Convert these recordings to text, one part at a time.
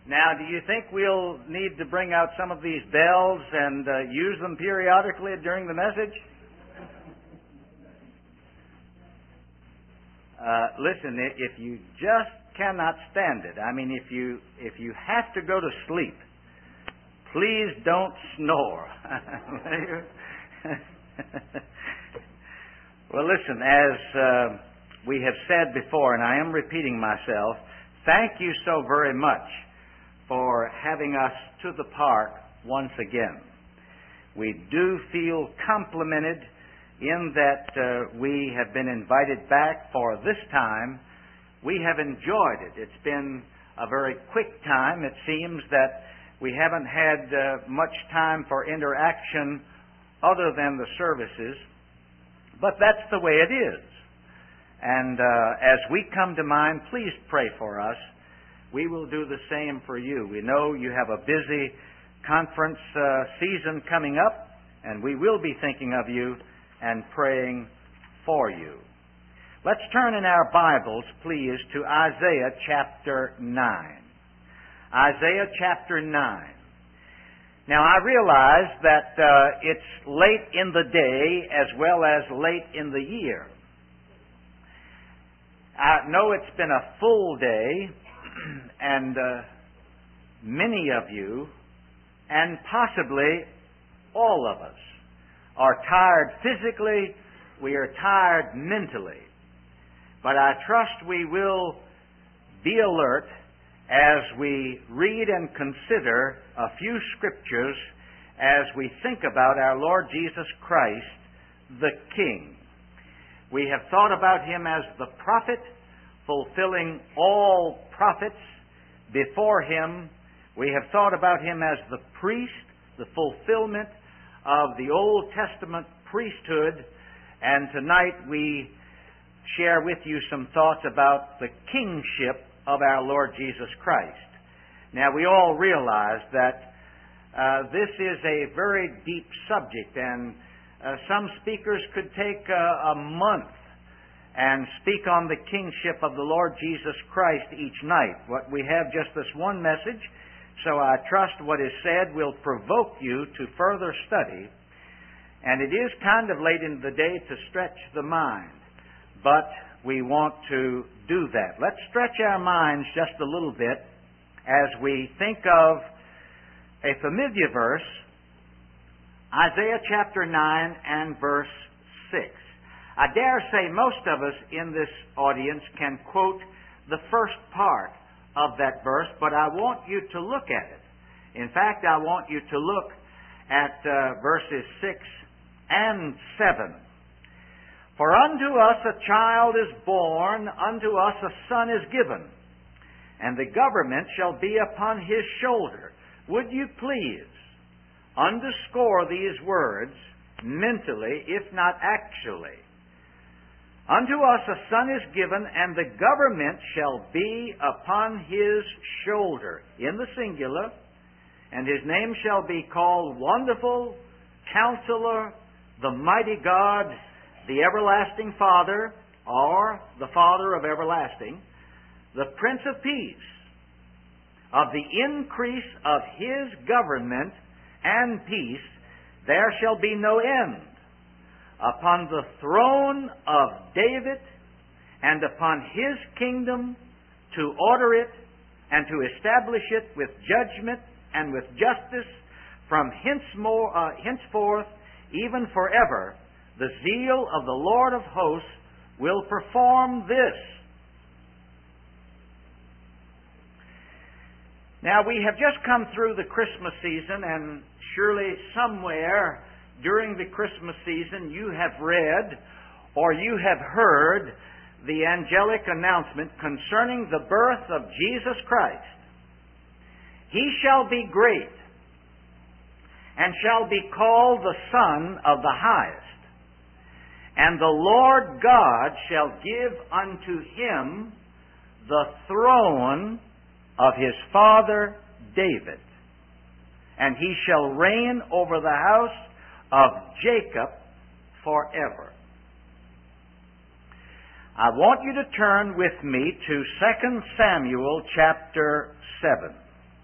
Now, do you think we'll need to bring out some of these bells and use them periodically during the message? Listen, if you just cannot stand it, I mean, if you have to go to sleep, please don't snore. Well, listen, as we have said before, and I am repeating myself, thank you so very much for having us to the park once again. We do feel complimented in that we have been invited back for this time. We have enjoyed it. It's been a very quick time. It seems that we haven't had much time for interaction other than the services, but that's the way it is. And as we come to mind, please pray for us. We will do the same for you. We know you have a busy conference season coming up, and we will be thinking of you and praying for you. Let's turn in our Bibles, please, to Isaiah chapter 9. Isaiah chapter 9. Now, I realize that it's late in the day as well as late in the year. I know it's been a full day, and many of you, and possibly all of us, are tired physically, we are tired mentally. But I trust we will be alert as we read and consider a few scriptures as we think about our Lord Jesus Christ, the King. We have thought about Him as the prophet, fulfilling all prophets before Him. We have thought about Him as the priest, the fulfillment of the Old Testament priesthood. And tonight we share with you some thoughts about the kingship of our Lord Jesus Christ. Now, we all realize that this is a very deep subject, and some speakers could take a month and speak on the kingship of the Lord Jesus Christ each night. What we have just this one message, so I trust what is said will provoke you to further study. And it is kind of late in the day to stretch the mind, but we want to do that. Let's stretch our minds just a little bit as we think of a familiar verse, Isaiah chapter 9 and verse 6. I dare say most of us in this audience can quote the first part of that verse, but I want you to look at it. In fact, I want you to look at verses 6 and 7. For unto us a child is born, unto us a son is given, and the government shall be upon his shoulder. Would you please underscore these words mentally, if not actually? Unto us a son is given, and the government shall be upon his shoulder, in the singular, and his name shall be called Wonderful, Counselor, the Mighty God, the Everlasting Father, or the Father of Everlasting, the Prince of Peace. Of the increase of his government and peace there shall be no end, upon the throne of David and upon his kingdom, to order it and to establish it with judgment and with justice from henceforth, even forever. The zeal of the Lord of hosts will perform this. Now, we have just come through the Christmas season, and surely somewhere during the Christmas season you have read or you have heard the angelic announcement concerning the birth of Jesus Christ. He shall be great and shall be called the Son of the Highest. And the Lord God shall give unto him the throne of his father David, and he shall reign over the house of Jacob forever. I want you to turn with me to 2 Samuel chapter 7.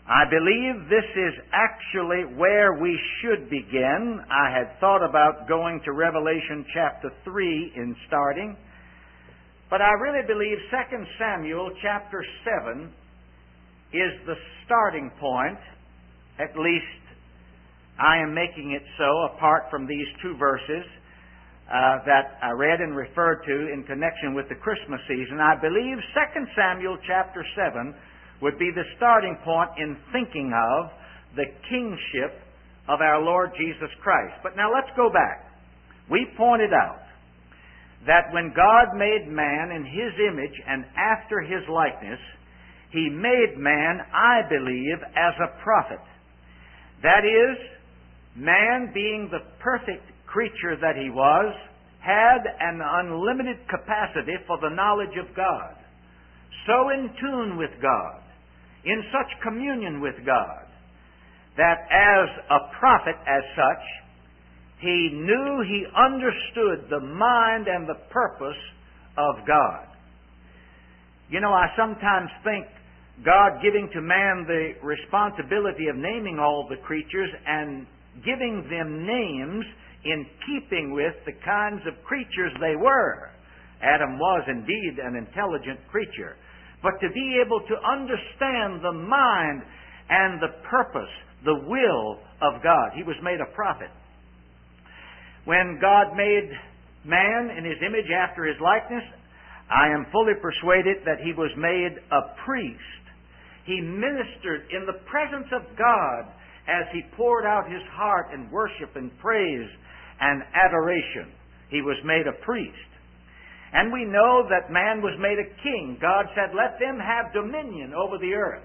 I believe this is actually where we should begin. I had thought about going to Revelation chapter 3 in starting, but I really believe 2 Samuel chapter 7 is the starting point. At least I am making it so, apart from these two verses that I read and referred to in connection with the Christmas season. I believe 2 Samuel chapter 7 would be the starting point in thinking of the kingship of our Lord Jesus Christ. But now let's go back. We pointed out that when God made man in His image and after His likeness, He made man, I believe, as a prophet. That is, man, being the perfect creature that he was, had an unlimited capacity for the knowledge of God. So in tune with God, in such communion with God, that as a prophet as such, he knew, he understood the mind and the purpose of God. You know, I sometimes think God giving to man the responsibility of naming all the creatures and giving them names in keeping with the kinds of creatures they were. Adam was indeed an intelligent creature. But to be able to understand the mind and the purpose, the will of God. He was made a prophet. When God made man in His image after His likeness, I am fully persuaded that He was made a priest. He ministered in the presence of God as He poured out His heart in worship and praise and adoration. He was made a priest. And we know that man was made a king. God said, let them have dominion over the earth.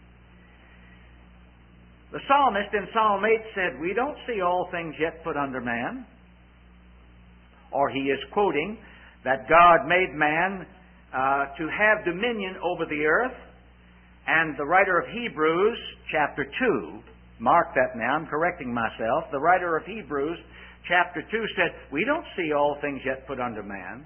The psalmist in Psalm 8 said, we don't see all things yet put under man. Or he is quoting that God made man to have dominion over the earth. And the writer of Hebrews, chapter 2, mark that now, I'm correcting myself. The writer of Hebrews, chapter 2 said, we don't see all things yet put under man.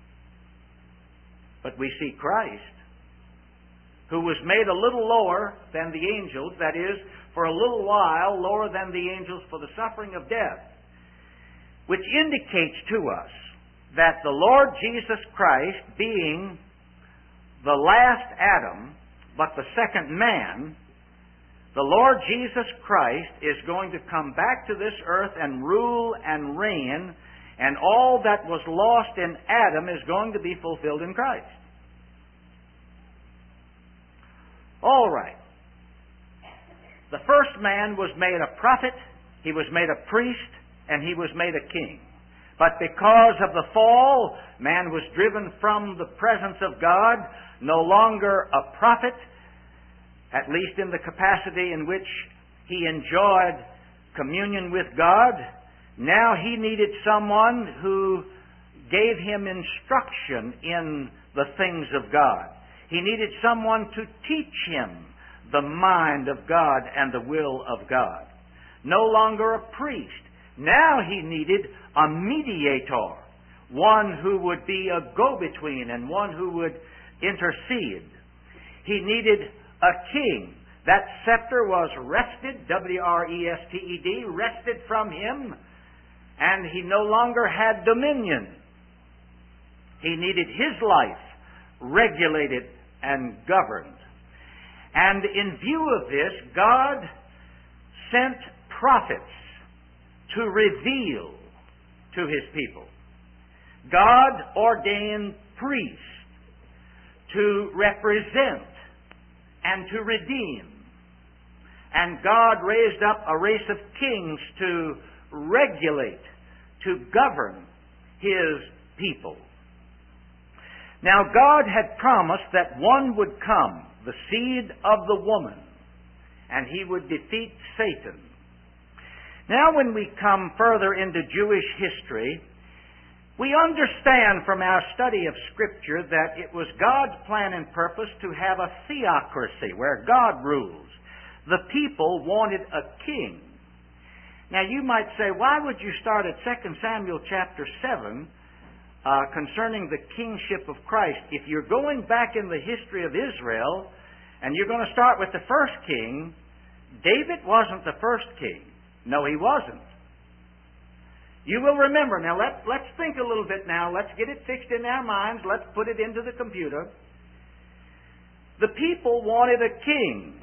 But we see Christ, who was made a little lower than the angels, that is, for a little while lower than the angels for the suffering of death, which indicates to us that the Lord Jesus Christ, being the last Adam, but the second man, the Lord Jesus Christ is going to come back to this earth and rule and reign, and all that was lost in Adam is going to be fulfilled in Christ. All right. The first man was made a prophet, he was made a priest, and he was made a king. But because of the fall, man was driven from the presence of God, no longer a prophet, at least in the capacity in which he enjoyed communion with God. Now he needed someone who gave him instruction in the things of God. He needed someone to teach him the mind of God and the will of God. No longer a priest. Now he needed a mediator, one who would be a go-between and one who would intercede. He needed a king. That scepter was wrested, W-R-E-S-T-E-D, wrested from him, and he no longer had dominion. He needed his life regulated and governed. And in view of this, God sent prophets to reveal to His people. God ordained priests to represent and to redeem. And God raised up a race of kings to regulate, to govern His people. Now God had promised that one would come, the seed of the woman, and he would defeat Satan. Now when we come further into Jewish history, we understand from our study of Scripture that it was God's plan and purpose to have a theocracy where God rules. The people wanted a king. Now you might say, why would you start at 2 Samuel chapter 7 concerning the kingship of Christ? If you're going back in the history of Israel and you're going to start with the first king, David wasn't the first king. No, he wasn't. You will remember. Now, let's think a little bit now. Let's get it fixed in our minds. Let's put it into the computer. The people wanted a king.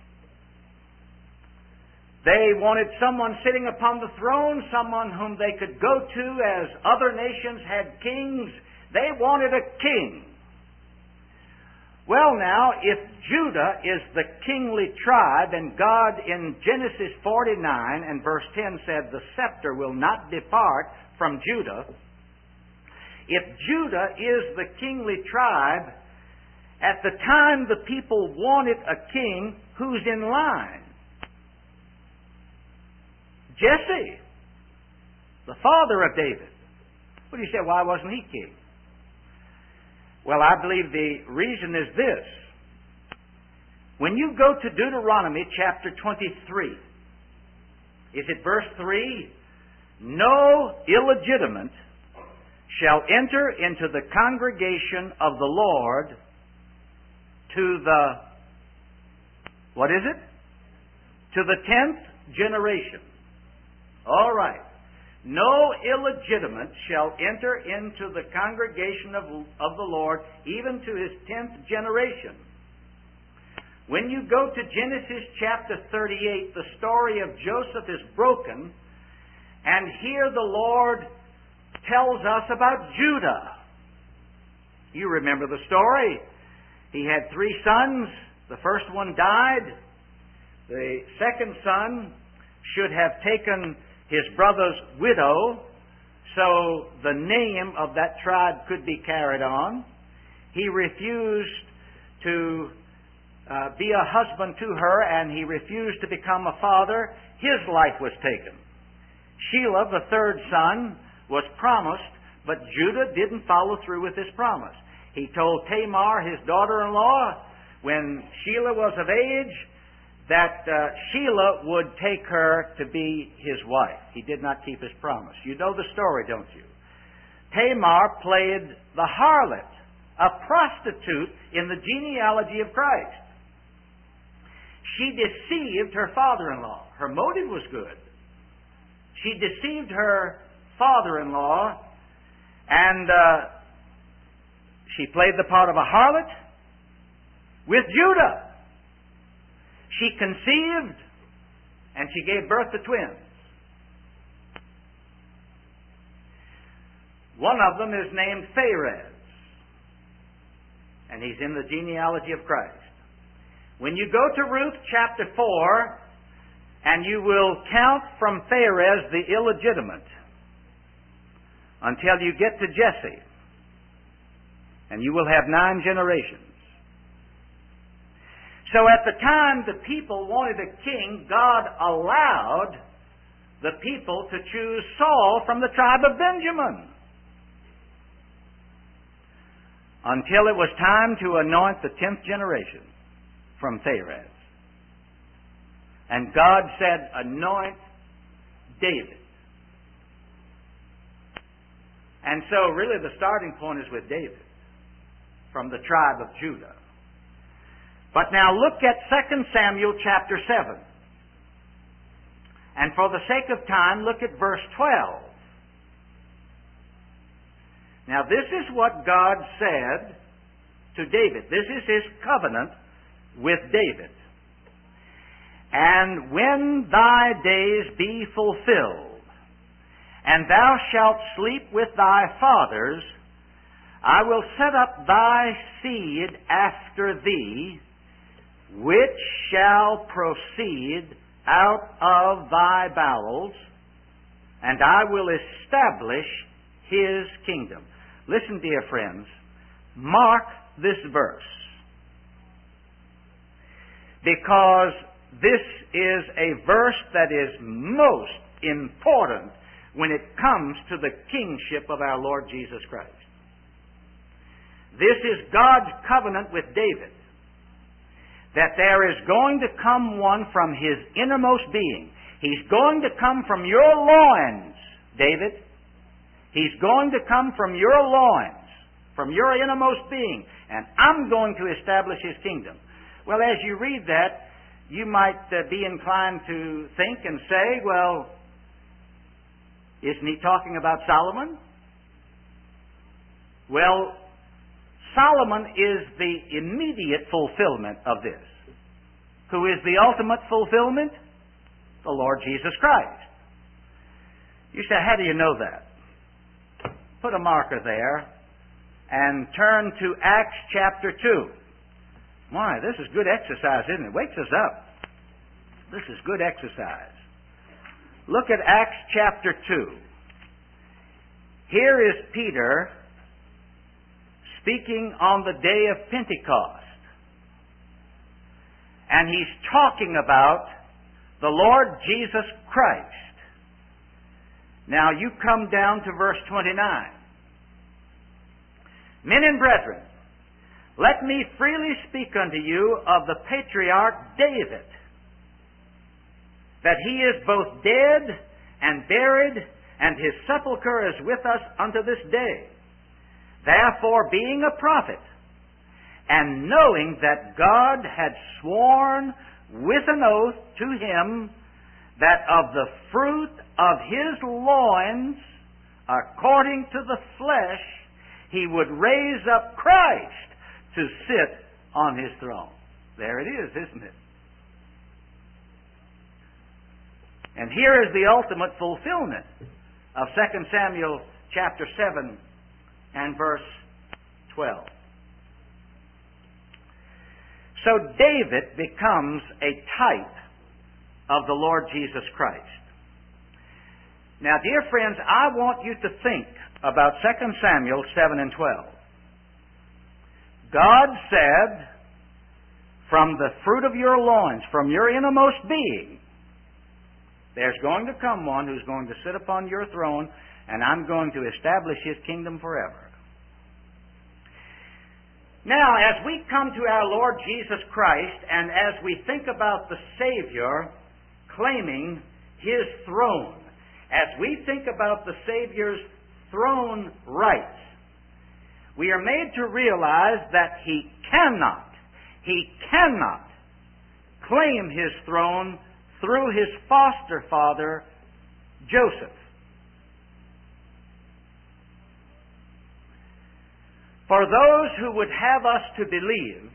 They wanted someone sitting upon the throne, someone whom they could go to as other nations had kings. They wanted a king. Well, now, if Judah is the kingly tribe, and God in Genesis 49 and verse 10 said, the scepter will not depart from Judah. If Judah is the kingly tribe, at the time the people wanted a king, who's in line? Jesse, the father of David. Well, you say, why wasn't he king? Well, I believe the reason is this. When you go to Deuteronomy chapter 23, is it verse 3? No illegitimate shall enter into the congregation of the Lord to the, what is it? To the 10th generation. All right. No illegitimate shall enter into the congregation of the Lord, even to his 10th generation. When you go to Genesis chapter 38, the story of Joseph is broken, and here the Lord tells us about Judah. You remember the story. He had 3 sons. The first one died. The second son should have taken his brother's widow, so the name of that tribe could be carried on. He refused to be a husband to her, and he refused to become a father. His life was taken. Shelah, the third son, was promised, but Judah didn't follow through with his promise. He told Tamar, his daughter-in-law, when Shelah was of age, that Shelah would take her to be his wife. He did not keep his promise. You know the story, don't you? Tamar played the harlot, a prostitute in the genealogy of Christ. She deceived her father-in-law. Her motive was good. She deceived her father-in-law, and she played the part of a harlot with Judah. She conceived, and she gave birth to twins. One of them is named Pharez, and he's in the genealogy of Christ. When you go to Ruth chapter 4, and you will count from Pharez the illegitimate until you get to Jesse, and you will have 9 generations. So at the time the people wanted a king, God allowed the people to choose Saul from the tribe of Benjamin, until it was time to anoint the 10th generation from Pharez. And God said, anoint David. And so really the starting point is with David, from the tribe of Judah. But now look at 2 Samuel chapter 7. And for the sake of time, look at verse 12. Now this is what God said to David. This is his covenant with David. And when thy days be fulfilled, and thou shalt sleep with thy fathers, I will set up thy seed after thee, which shall proceed out of thy bowels, and I will establish his kingdom. Listen, dear friends, mark this verse, because this is a verse that is most important when it comes to the kingship of our Lord Jesus Christ. This is God's covenant with David, that there is going to come one from his innermost being. He's going to come from your loins, David. He's going to come from your loins, from your innermost being, and I'm going to establish his kingdom. Well, as you read that, you might be inclined to think and say, well, isn't he talking about Solomon? Well, Solomon is the immediate fulfillment of this. Who is the ultimate fulfillment? The Lord Jesus Christ. You say, how do you know that? Put a marker there and turn to Acts chapter 2. My, this is good exercise, isn't it? Wakes us up. This is good exercise. Look at Acts chapter 2. Here is Peter speaking on the day of Pentecost. And he's talking about the Lord Jesus Christ. Now you come down to verse 29. Men and brethren, let me freely speak unto you of the patriarch David, that he is both dead and buried, and his sepulchre is with us unto this day. Therefore, being a prophet, and knowing that God had sworn with an oath to him that of the fruit of his loins, according to the flesh, he would raise up Christ to sit on his throne. There it is, isn't it? And here is the ultimate fulfillment of 2 Samuel chapter 7 and verse 12. So David becomes a type of the Lord Jesus Christ. Now, dear friends, I want you to think about 2 Samuel 7 and 12. God said, from the fruit of your loins, from your innermost being, there's going to come one who's going to sit upon your throne, and I'm going to establish his kingdom forever. Now, as we come to our Lord Jesus Christ, and as we think about the Savior claiming his throne, as we think about the Savior's throne rights, we are made to realize that he cannot claim his throne through his foster father, Joseph. For those who would have us to believe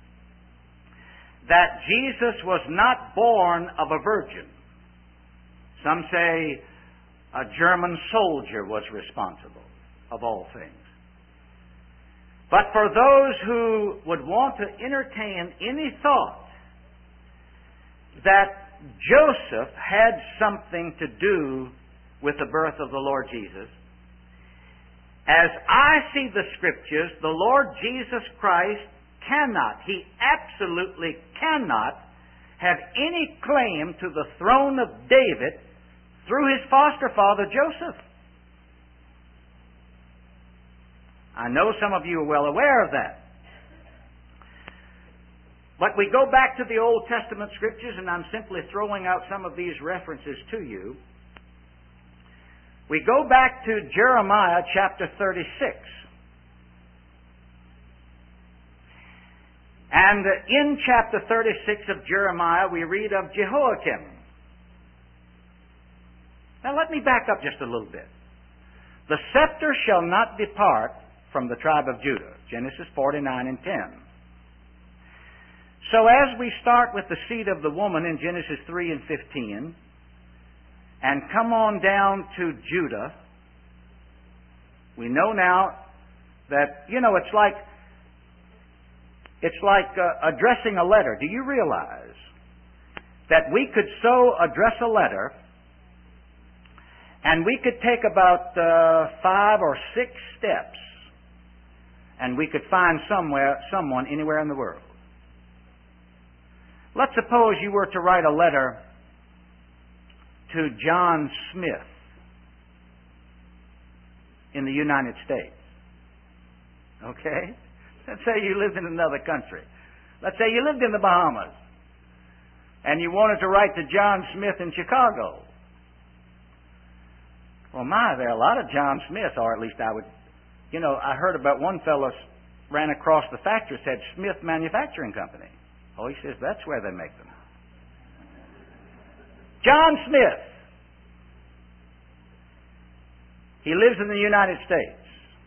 that Jesus was not born of a virgin, some say a German soldier was responsible, of all things. But for those who would want to entertain any thought that Joseph had something to do with the birth of the Lord Jesus, as I see the Scriptures, the Lord Jesus Christ cannot, he absolutely cannot have any claim to the throne of David through his foster father Joseph. I know some of you are well aware of that. But we go back to the Old Testament Scriptures, and I'm simply throwing out some of these references to you. We go back to Jeremiah chapter 36. And in chapter 36 of Jeremiah, we read of Jehoiakim. Now let me back up just a little bit. The scepter shall not depart from the tribe of Judah. Genesis 49 and 10. So as we start with the seed of the woman in Genesis 3 and 15, and come on down to Judah, we know now that, it's like addressing a letter. Do you realize that we could so address a letter, and we could take about 5 or 6 steps, and we could find someone anywhere in the world? Let's suppose you were to write a letter to John Smith in the United States. Okay? Let's say you lived in another country. Let's say you lived in the Bahamas, and you wanted to write to John Smith in Chicago. Well, there are a lot of John Smiths, or at least I heard about one fellow ran across the factory, said Smith Manufacturing Company. Oh, he says, that's where they make them. John Smith. He lives in the United States.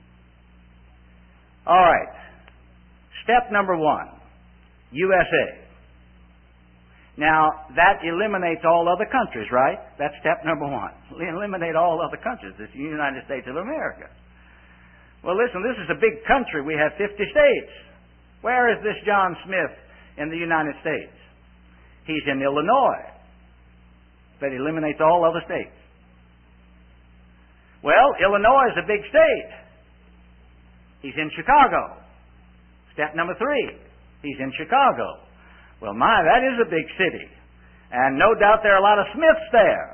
All right. Step number 1, USA. Now, that eliminates all other countries, right? That's step number 1. Eliminate all other countries. It's the United States of America. Well, listen, this is a big country. We have 50 states. Where is this John Smith in the United States? He's in Illinois. That eliminates all other states. Well, Illinois is a big state. He's in Chicago. Step number 3, he's in Chicago. Well, my, that is a big city. And no doubt there are a lot of Smiths there.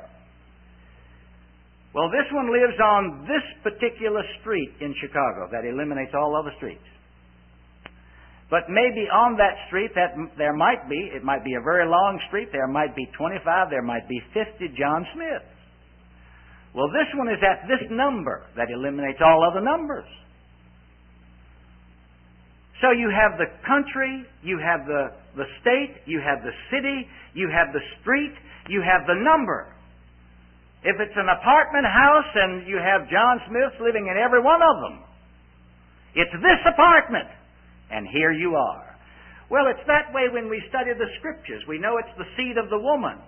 Well, this one lives on this particular street in Chicago. That eliminates all other streets. But maybe on that street that there might be, it might be a very long street, there might be 25, there might be 50 John Smiths. Well, this one is at this number. That eliminates all other numbers. So you have the country, you have the state, you have the city, you have the street, you have the number. If it's an apartment house and you have John Smiths living in every one of them, it's this apartment, and here you are. Well, it's that way when we study the Scriptures. We know it's the seed of the woman.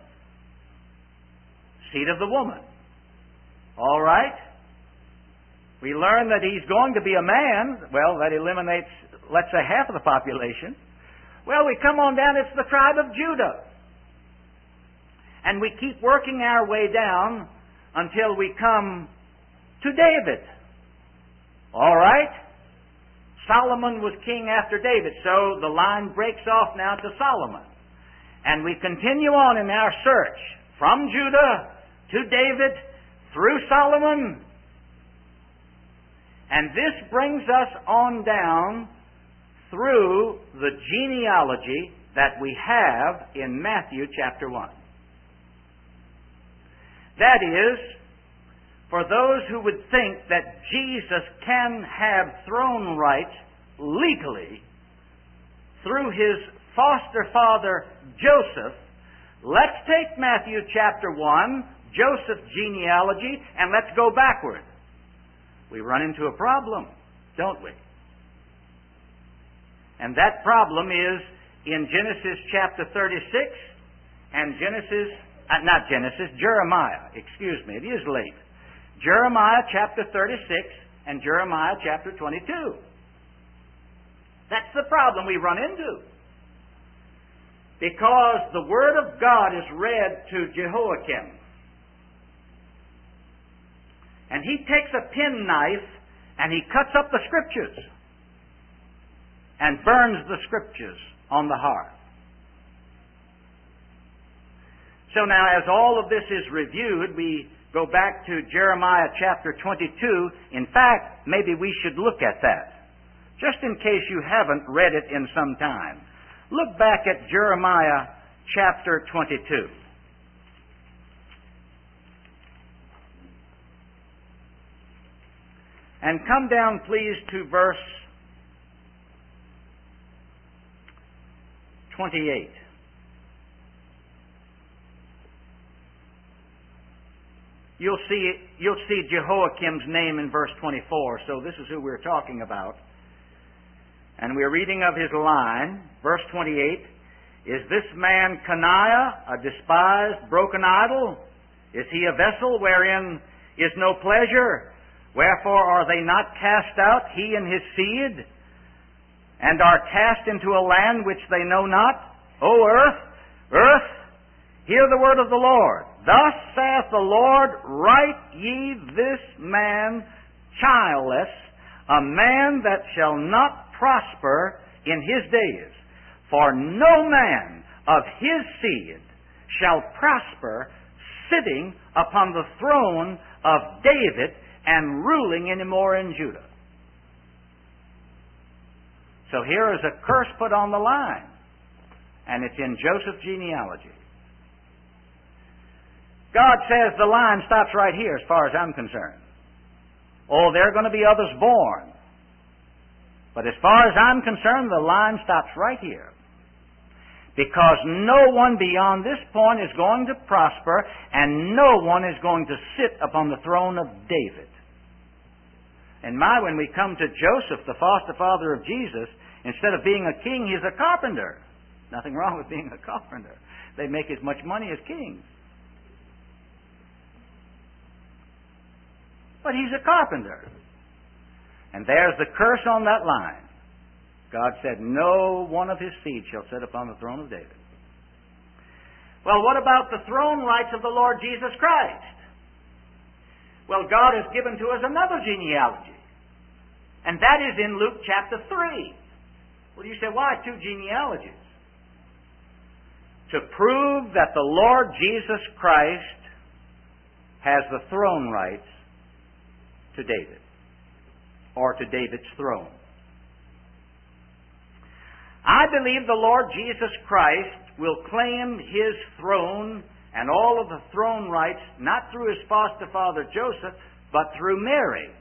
Seed of the woman. All right? We learn that he's going to be a man. Well, that eliminates, let's say, half of the population. Well, we come on down, it's the tribe of Judah. And we keep working our way down until we come to David. All right? Solomon was king after David, so the line breaks off now to Solomon. And we continue on in our search from Judah to David through Solomon. And this brings us on down through the genealogy that we have in Matthew chapter 1. That is, for those who would think that Jesus can have throne rights legally through his foster father Joseph, let's take Matthew chapter 1, Joseph's genealogy, and let's go backward. We run into a problem, don't we? And that problem is in Genesis chapter 36 and Jeremiah. Excuse me, it is late. Jeremiah chapter 36 and Jeremiah chapter 22. That's the problem we run into. Because the Word of God is read to Jehoiakim. And he takes a penknife and he cuts up the Scriptures and burns the Scriptures on the hearth. So now, as all of this is reviewed, we go back to Jeremiah chapter 22. In fact, maybe we should look at that, just in case you haven't read it in some time. Look back at Jeremiah chapter 22. And come down, please, to verse 28. You'll see Jehoiakim's name in verse 24, so this is who we're talking about. And we're reading of his line, verse 28, "Is this man Coniah a despised, broken idol? Is he a vessel wherein is no pleasure? Wherefore are they not cast out, he and his seed, and are cast into a land which they know not? O earth, earth, hear the word of the Lord. Thus saith the Lord, write ye this man childless, a man that shall not prosper in his days. For no man of his seed shall prosper, sitting upon the throne of David and ruling any more in Judah." So here is a curse put on the line, and it's in Joseph's genealogy. God says the line stops right here as far as I'm concerned. Oh, there are going to be others born. But as far as I'm concerned, the line stops right here. Because no one beyond this point is going to prosper, and no one is going to sit upon the throne of David. And when we come to Joseph, the foster father of Jesus, instead of being a king, he's a carpenter. Nothing wrong with being a carpenter. They make as much money as kings. But he's a carpenter. And there's the curse on that line. God said, no one of his seed shall sit upon the throne of David. Well, what about the throne rights of the Lord Jesus Christ? Well, God has given to us another genealogy. And that is in Luke chapter 3. Well, you say, why two genealogies? To prove that the Lord Jesus Christ has the throne rights to David, or to David's throne. I believe the Lord Jesus Christ will claim his throne and all of the throne rights, not through his foster father Joseph, but through Mary.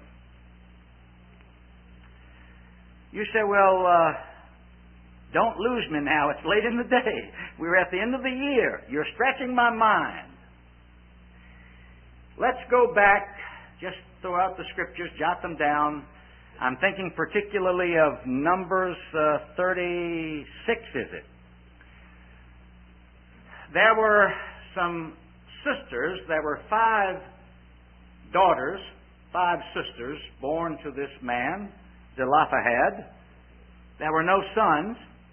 You say, well, don't lose me now. It's late in the day. We're at the end of the year. You're stretching my mind. Let's go back, just throw out the scriptures, jot them down. I'm thinking particularly of Numbers 36, is it? There were some sisters. There were 5 daughters, 5 sisters born to this man, Zelophehad. There were no sons.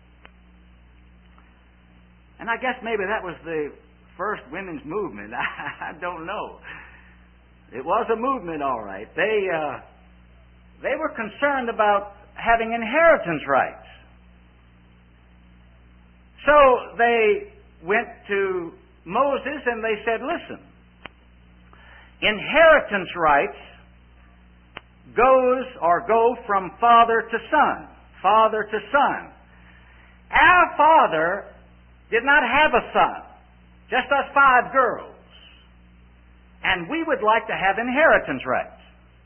And I guess maybe that was the first women's movement. I don't know. It was a movement, all right. They were concerned about having inheritance rights. So they went to Moses and they said, listen, inheritance rights go from father to son. Father to son. Our father did not have a son, just us 5 girls. And we would like to have inheritance rights.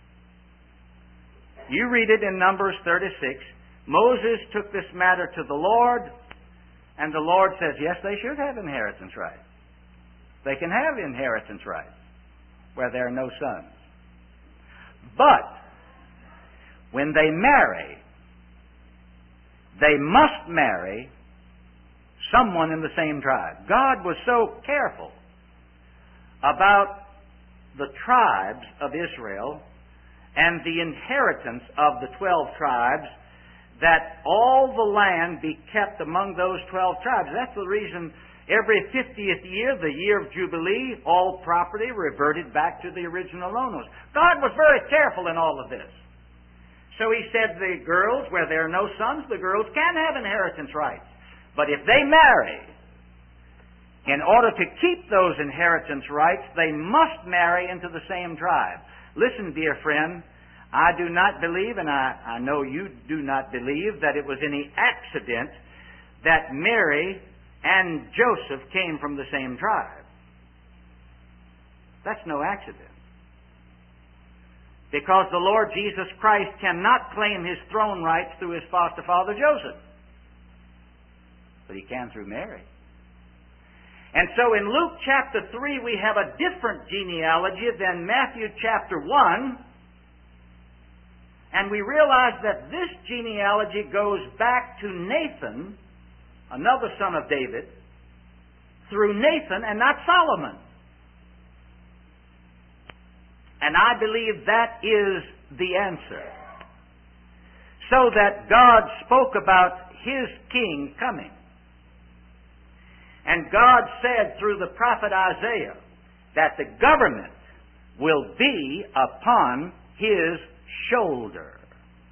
You read it in Numbers 36. Moses took this matter to the Lord, and the Lord says, yes, they should have inheritance rights. They can have inheritance rights where there are no sons. But when they marry, they must marry someone in the same tribe. God was so careful about the tribes of Israel and the inheritance of the 12 tribes, that all the land be kept among those 12 tribes. That's the reason every 50th year, the year of Jubilee, all property reverted back to the original owners. God was very careful in all of this. So he said the girls, where there are no sons, the girls can have inheritance rights. But if they marry, in order to keep those inheritance rights, they must marry into the same tribe. Listen, dear friend, I do not believe, and I know you do not believe, that it was any accident that Mary and Joseph came from the same tribe. That's no accident. Because the Lord Jesus Christ cannot claim his throne rights through his foster father Joseph. But he can through Mary. And so in Luke chapter 3 we have a different genealogy than Matthew chapter 1. And we realize that this genealogy goes back to Nathan, another son of David, through Nathan and not Solomon. And I believe that is the answer. So that God spoke about his king coming. And God said through the prophet Isaiah that the government will be upon his shoulder.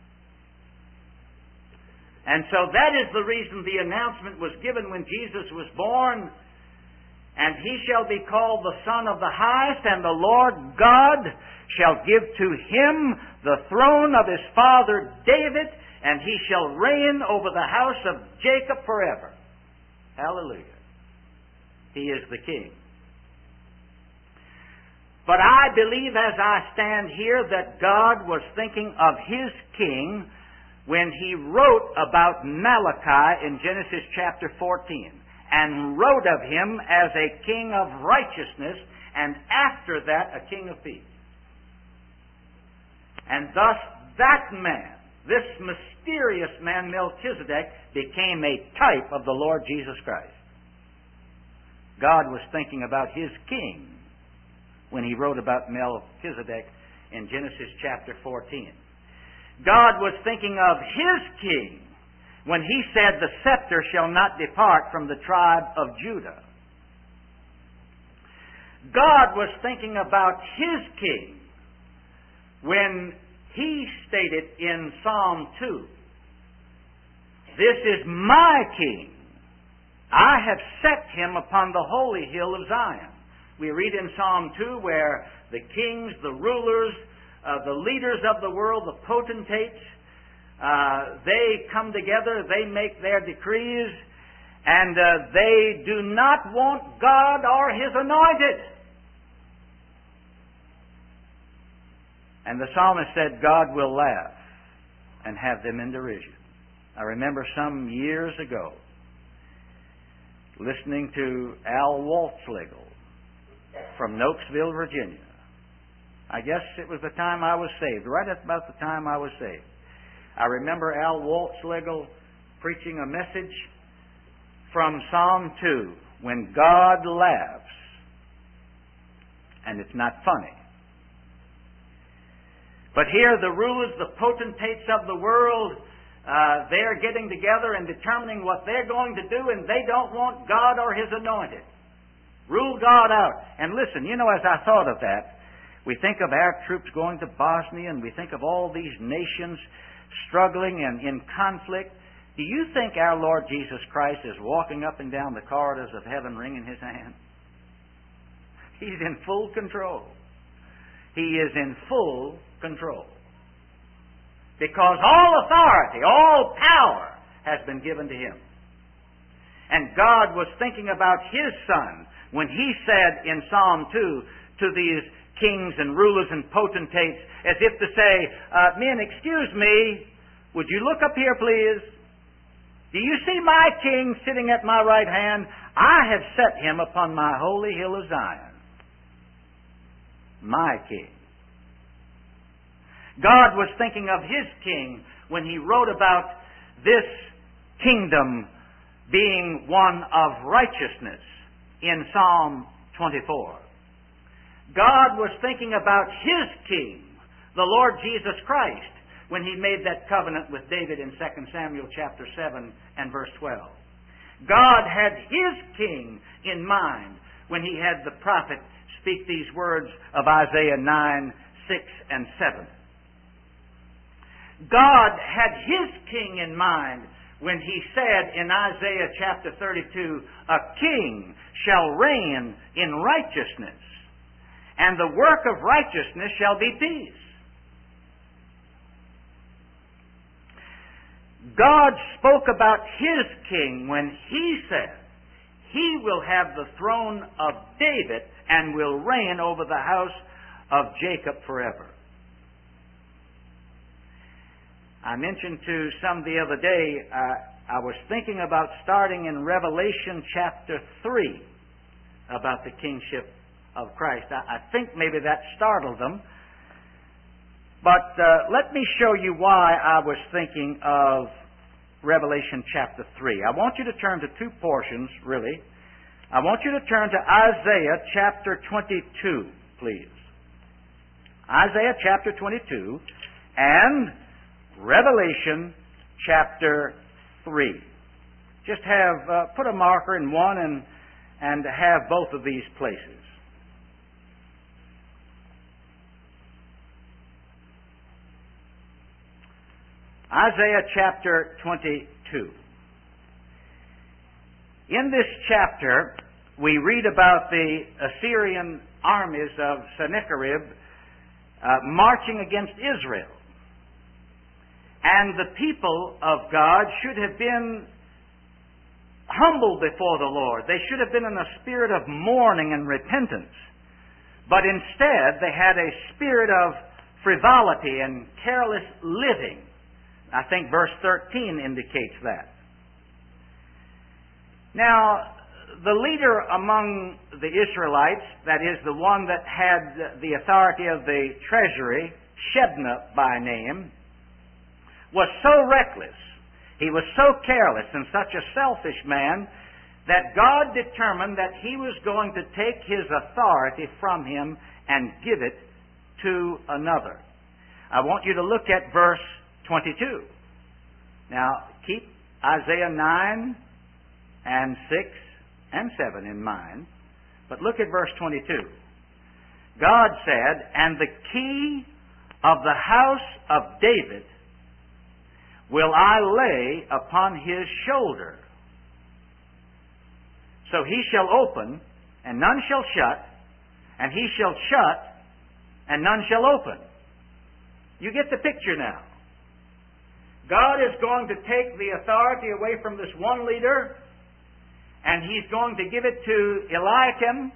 And so that is the reason the announcement was given when Jesus was born. And he shall be called the Son of the Highest, and the Lord God shall give to him the throne of his father David, and he shall reign over the house of Jacob forever. Hallelujah. He is the King. But I believe as I stand here that God was thinking of his King when he wrote about Malachi in Genesis chapter 14. and wrote of him as a king of righteousness, and after that a king of peace. And thus that man, this mysterious man Melchizedek, became a type of the Lord Jesus Christ. God was thinking about his king when he wrote about Melchizedek in Genesis chapter 14. God was thinking of his king when he said, "The scepter shall not depart from the tribe of Judah." God was thinking about his king when he stated in Psalm 2, "This is my king. I have set him upon the holy hill of Zion." We read in Psalm 2 where the kings, the rulers, the leaders of the world, the potentates, they come together, they make their decrees, and they do not want God or his anointed. And the psalmist said, God will laugh and have them in derision. I remember some years ago listening to Al Waltzlegel from Nokesville, Virginia. I guess it was the time I was saved, right at about the time I was saved. I remember Al Waltzlegel preaching a message from Psalm 2, when God laughs, and it's not funny. But here the rulers, the potentates of the world, they're getting together and determining what they're going to do, and they don't want God or his anointed. Rule God out. And listen, as I thought of that, we think of our troops going to Bosnia, and we think of all these nations struggling and in conflict. Do you think our Lord Jesus Christ is walking up and down the corridors of heaven wringing his hand? He's in full control. He is in full control. Because all authority, all power has been given to him. And God was thinking about his Son when he said in Psalm 2 to these kings and rulers and potentates, as if to say, men, excuse me, would you look up here, please? Do you see my king sitting at my right hand? I have set him upon my holy hill of Zion. My king. God was thinking of his king when he wrote about this kingdom being one of righteousness in Psalm 24. God was thinking about his king, the Lord Jesus Christ, when he made that covenant with David in 2 Samuel chapter 7 and verse 12. God had his king in mind when he had the prophet speak these words of Isaiah 9, 6, and 7. God had his king in mind when he said in Isaiah chapter 32, "A king shall reign in righteousness, and the work of righteousness shall be peace." God spoke about his king when he said, "He will have the throne of David and will reign over the house of Jacob forever." I mentioned to some the other day, I was thinking about starting in Revelation chapter 3 about the kingship of Christ. I think maybe that startled them. But let me show you why I was thinking of Revelation chapter 3. I want you to turn to two portions, really. I want you to turn to Isaiah chapter 22, please. Isaiah chapter 22 and Revelation chapter 3. Just have, put a marker in one and have both of these places. Isaiah chapter 22. In this chapter, we read about the Assyrian armies of Sennacherib marching against Israel. And the people of God should have been humble before the Lord. They should have been in a spirit of mourning and repentance. But instead, they had a spirit of frivolity and careless living. I think verse 13 indicates that. Now, the leader among the Israelites, that is, the one that had the authority of the treasury, Shebna by name, was so reckless, he was so careless and such a selfish man, that God determined that He was going to take His authority from him and give it to another. I want you to look at verse 22. Now, keep Isaiah 9 and 6 and 7 in mind, but look at verse 22. God said, "And the key of the house of David will I lay upon his shoulder. So he shall open, and none shall shut, and he shall shut, and none shall open." You get the picture now. God is going to take the authority away from this one leader, and He's going to give it to Eliakim.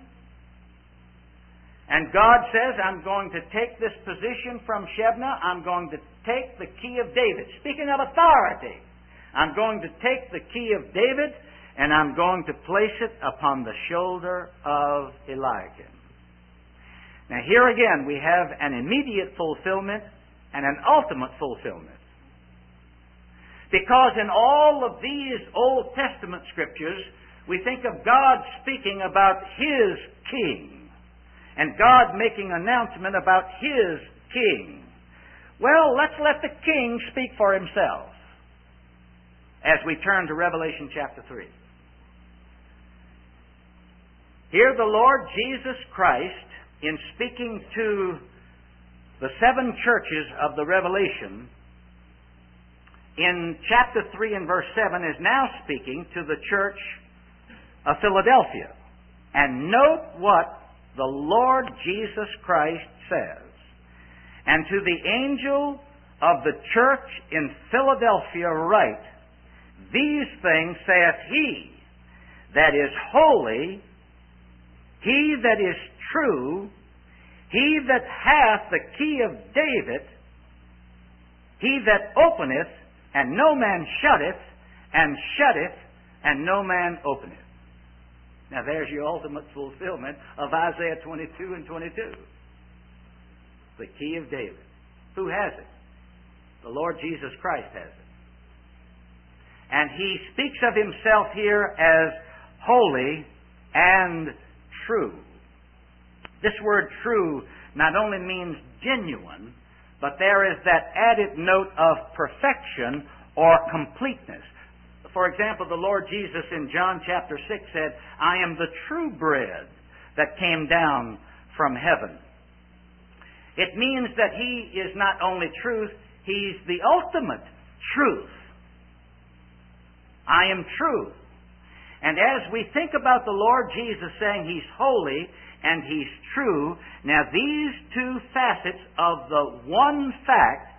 And God says, "I'm going to take this position from Shebna. I'm going to take the key of David." Speaking of authority, I'm going to take the key of David, and I'm going to place it upon the shoulder of Eliakim. Now here again we have an immediate fulfillment and an ultimate fulfillment. Because in all of these Old Testament scriptures, we think of God speaking about His king, and God making announcement about His king. Well, let's let the king speak for himself as we turn to Revelation chapter 3. Here the Lord Jesus Christ, in speaking to the 7 churches of the Revelation, in chapter 3 and verse 7, is now speaking to the church of Philadelphia. And note what the Lord Jesus Christ says. "And to the angel of the church in Philadelphia write, These things saith He that is holy, He that is true, He that hath the key of David, He that openeth, and no man shutteth, and shutteth, and no man openeth." Now there's your ultimate fulfillment of Isaiah 22 and 22. The key of David. Who has it? The Lord Jesus Christ has it. And He speaks of Himself here as holy and true. This word true not only means genuine, but there is that added note of perfection or completeness. For example, the Lord Jesus in John chapter 6 said, "I am the true bread that came down from heaven." It means that He is not only truth, He's the ultimate truth. I am truth. And as we think about the Lord Jesus saying He's holy and He's true, now these two facets of the one fact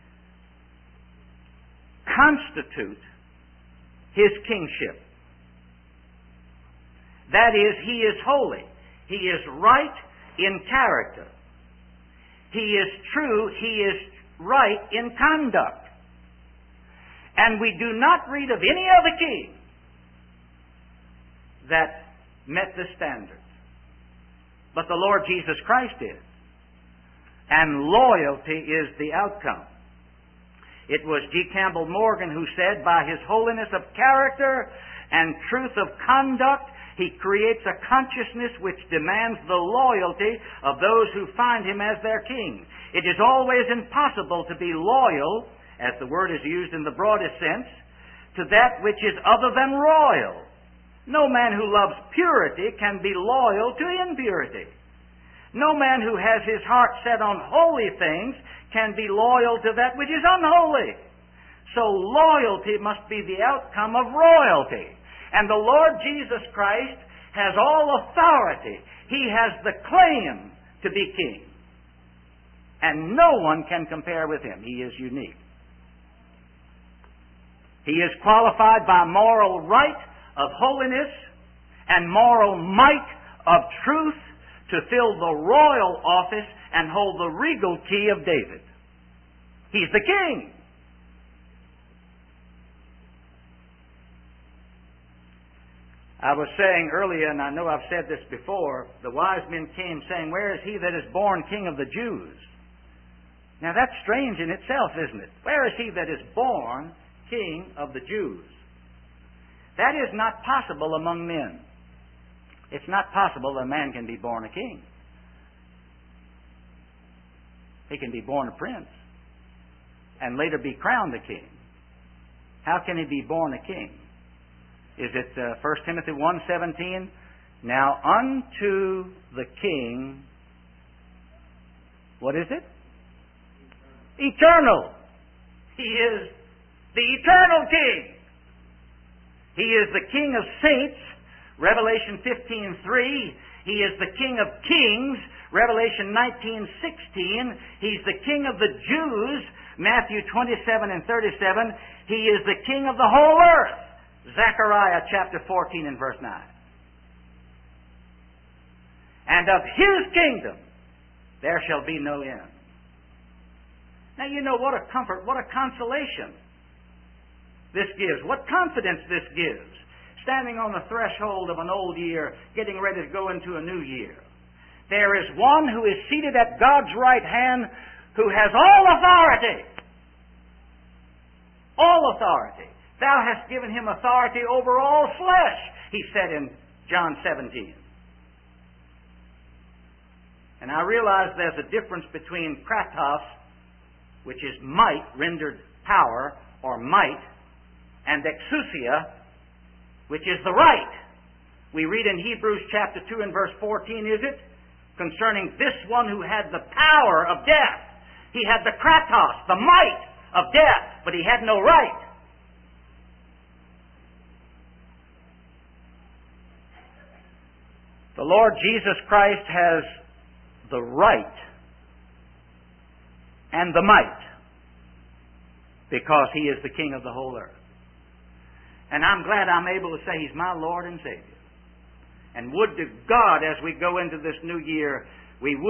constitute His kingship. That is, He is holy. He is right in character. He is true. He is right in conduct. And we do not read of any other king that met the standard. But the Lord Jesus Christ did. And loyalty is the outcome. It was G. Campbell Morgan who said, "By His holiness of character and truth of conduct, He creates a consciousness which demands the loyalty of those who find Him as their king. It is always impossible to be loyal, as the word is used in the broadest sense, to that which is other than royal. No man who loves purity can be loyal to impurity. No man who has his heart set on holy things can be loyal to that which is unholy. So loyalty must be the outcome of royalty. And the Lord Jesus Christ has all authority. He has the claim to be king. And no one can compare with Him. He is unique. He is qualified by moral right of holiness and moral might of truth to fill the royal office and hold the regal key of David. He's the king. I was saying earlier, and I know I've said this before, the wise men came saying, "Where is he that is born King of the Jews?" Now that's strange in itself, isn't it? Where is he that is born King of the Jews? That is not possible among men. It's not possible that a man can be born a king. He can be born a prince and later be crowned a king. How can he be born a king? Is it 1 Timothy 1:17? Now unto the king, what is it? Eternal. He is the eternal king. He is the King of saints, Revelation 15:3. He is the King of kings, Revelation 19:16. He's the King of the Jews, Matthew 27:37. He is the King of the whole earth, Zechariah chapter 14 and verse 9. And of his kingdom there shall be no end. Now you know what a comfort, what a consolation this gives, what confidence this gives. Standing on the threshold of an old year, getting ready to go into a new year. There is one who is seated at God's right hand who has all authority. All authority. Thou hast given him authority over all flesh, he said in John 17. And I realize there's a difference between kratos, which is might, rendered power, or might, and exousia, which is the right. We read in Hebrews chapter 2 and verse 14, is it? Concerning this one who had the power of death. He had the kratos, the might of death, but he had no right. The Lord Jesus Christ has the right and the might because he is the King of the whole earth. And I'm glad I'm able to say he's my Lord and Savior. And would to God, as we go into this new year, we would